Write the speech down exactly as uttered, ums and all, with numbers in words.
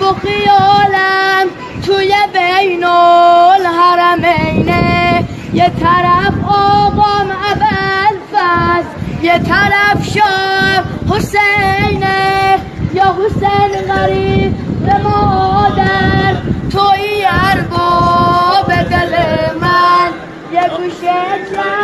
تو خیالم توی بین الحرمینه، یه طرف آقام ابوالفضل یه طرف شاه حسینه. یا حسین غریب مادر توی ارباب دل من، یه گوشه